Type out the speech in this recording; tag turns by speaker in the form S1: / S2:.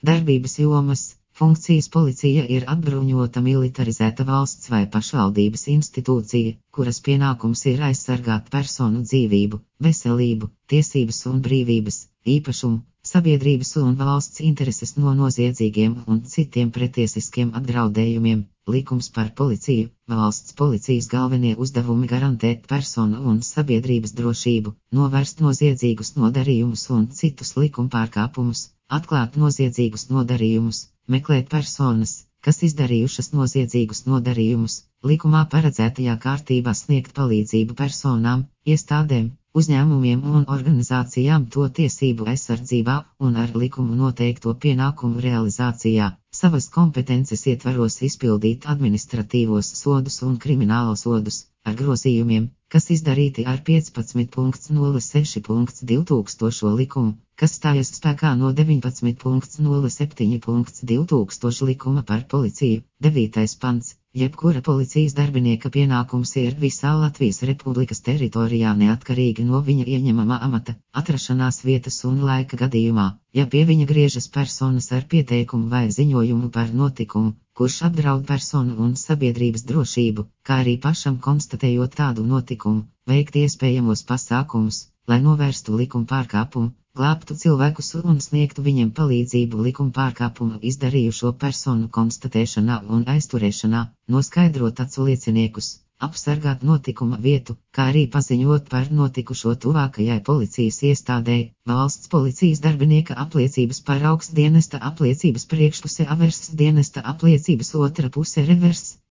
S1: Darbības jomas. Funkcijas policija ir atbruņota militarizēta valsts vai pašvaldības institūcija, kuras pienākums ir aizsargāt personu dzīvību, veselību, tiesības un brīvības, īpašumu, sabiedrības un valsts intereses no noziedzīgiem un citiem pretiesiskiem apdraudējumiem. Likums par policiju. Valsts policijas galvenie uzdevumi garantēt personu un sabiedrības drošību, novērst noziedzīgus nodarījumus un citus likumpārkāpumus, atklāt noziedzīgus nodarījumus, meklēt personas, kas izdarījušas noziedzīgus nodarījumus, likumā paredzētajā kārtībā sniegt palīdzību personām, iestādēm, uzņēmumiem un organizācijām to tiesību aizsardzībā un ar likumu noteikto pienākumu realizācijā, savas kompetences ietvaros izpildīt administratīvos sodus un kriminālo sodus, ar grozījumiem, kas izdarīti ar 15.06.2000 likumu, kas stājas spēkā no 19.07.2000 likuma par policiju. 9. pants. Jebkura policijas darbinieka pienākums ir visā Latvijas Republikas teritorijā neatkarīgi no viņa ieņemamā amata, atrašanās vietas un laika gadījumā, ja pie viņa griežas personas ar pieteikumu vai ziņojumu par notikumu, kurš apdraud personu un sabiedrības drošību, kā arī pašam konstatējot tādu notikumu, veikt iespējamos pasākumus, lai novērstu likuma pārkāpumu, glābtu cilvēkus un sniegtu viņiem palīdzību likuma pārkāpumu izdarījušo personu konstatēšanā un aizturēšanā, noskaidrot aculieciniekus, apsargāt notikuma vietu, kā arī paziņot par notikušo tuvākajai policijas iestādei. Valsts policijas darbinieka apliecības paraugs dienesta apliecības priekšpuse averss dienesta apliecības otra puse reverss.